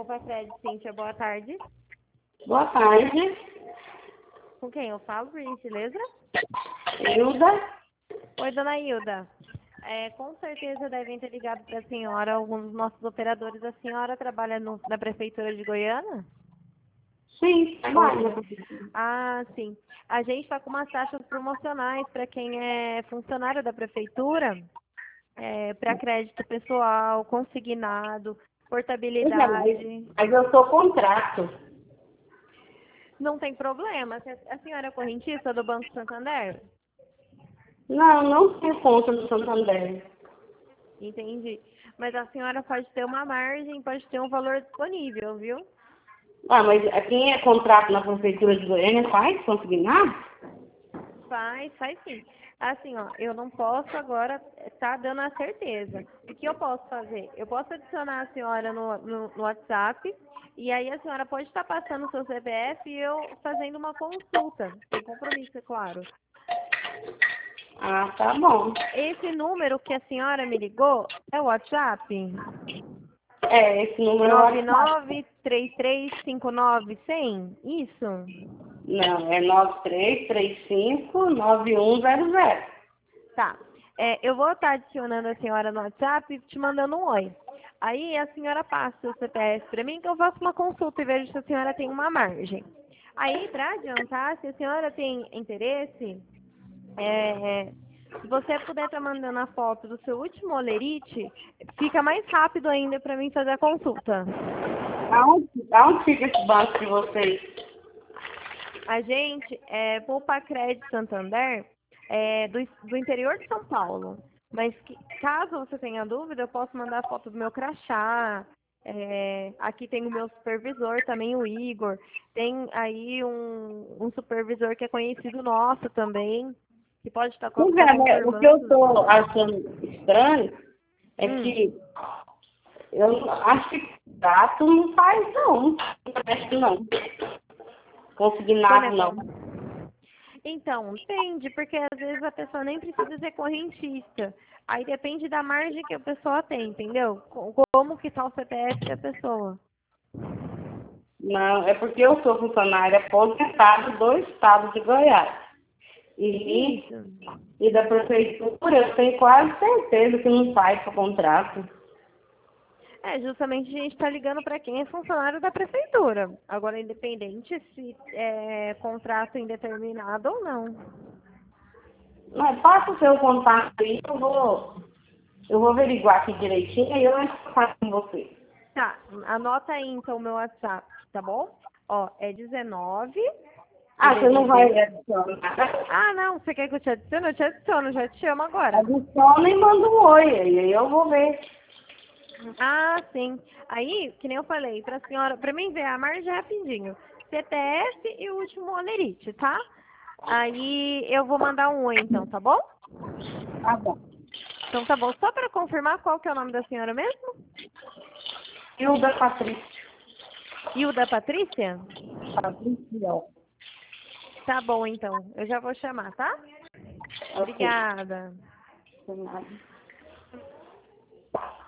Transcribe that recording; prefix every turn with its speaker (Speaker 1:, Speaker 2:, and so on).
Speaker 1: Poupa Crédito, Cíntia, boa tarde.
Speaker 2: Boa tarde,
Speaker 1: Com quem eu falo, por gentileza?
Speaker 2: Hilda.
Speaker 1: Oi, dona Hilda. Com certeza devem ter ligado para a senhora alguns dos nossos operadores. A senhora trabalha na Prefeitura de Goiânia?
Speaker 2: Sim, trabalho.
Speaker 1: Ah, sim. A gente está com umas taxas promocionais para quem é funcionário da Prefeitura, para crédito pessoal, consignado,
Speaker 2: Pois é,
Speaker 1: portabilidade.
Speaker 2: mas eu sou contrato.
Speaker 1: Não tem problema. A senhora é correntista do Banco Santander?
Speaker 2: Não, não tenho conta no Santander.
Speaker 1: Entendi. Mas a senhora pode ter uma margem, pode ter um valor disponível, viu?
Speaker 2: Ah, mas quem é contrato na Prefeitura de Goiânia faz consignar?
Speaker 1: Faz sim. Assim, ó, eu não posso agora estar dando a certeza. O que eu posso fazer? Eu posso adicionar a senhora no WhatsApp e aí a senhora pode estar passando o seu CPF e eu fazendo uma consulta, sem compromisso, é claro.
Speaker 2: Ah, tá bom.
Speaker 1: Esse número que a senhora me ligou é o WhatsApp?
Speaker 2: É, esse número é o WhatsApp.
Speaker 1: 9933591000? Isso?
Speaker 2: Não, é 93359100.
Speaker 1: Tá. Eu vou estar adicionando a senhora no WhatsApp e te mandando um oi. Aí a senhora passa o CPF para mim que eu faço uma consulta e vejo se a senhora tem uma margem. Aí, para adiantar, se a senhora tem interesse, se você puder estar mandando a foto do seu último olerite, fica mais rápido ainda para mim fazer a consulta.
Speaker 2: Aonde fica esse banco de vocês?
Speaker 1: A gente Poupa Crédito Santander do interior de São Paulo. Mas caso você tenha dúvida, eu posso mandar foto do meu crachá. Aqui tem o meu supervisor também, o Igor. Tem aí um supervisor que é conhecido nosso também, que pode estar
Speaker 2: Pois
Speaker 1: tá
Speaker 2: é, né? O que eu
Speaker 1: confirmando.
Speaker 2: estou achando estranho é
Speaker 1: Hum,
Speaker 2: que eu acho que gato não faz, não. Não presta, não. Consignado, não.
Speaker 1: conexão. Então, depende, porque às vezes a pessoa nem precisa ser correntista. Aí depende da margem que a pessoa tem, entendeu? Como que tá o CPF da pessoa.
Speaker 2: Não, é porque eu sou funcionária aposentada do estado de Goiás. E,
Speaker 1: Isso.
Speaker 2: e da prefeitura, eu tenho quase certeza que não faz para contrato.
Speaker 1: Justamente a gente está ligando para quem é funcionário da prefeitura. Agora, independente se é contrato indeterminado ou não.
Speaker 2: Mas passa o seu contato aí, eu vou averiguar aqui direitinho e eu entro em contato com você.
Speaker 1: Tá, anota aí então o meu WhatsApp, tá bom? Ó, é 19, o
Speaker 2: Ah, você não vai
Speaker 1: DDD.
Speaker 2: adicionar?
Speaker 1: Ah, não, você quer que eu te adicione? Eu te adiciono, já te chamo agora.
Speaker 2: Adiciona e manda um oi, e aí eu vou ver.
Speaker 1: Ah, sim. Aí, que nem eu falei, pra senhora, pra mim ver a margem rapidinho. CPF e o último olerite, tá? Aí eu vou mandar um oi então, tá bom?
Speaker 2: Tá bom.
Speaker 1: Então tá bom. Só para confirmar qual que é o nome da senhora mesmo?
Speaker 2: Hilda Patrícia.
Speaker 1: Hilda Patrícia?
Speaker 2: Patrícia.
Speaker 1: Tá bom então. Eu já vou chamar, tá?
Speaker 2: Ok.
Speaker 1: Obrigada.
Speaker 2: De nada.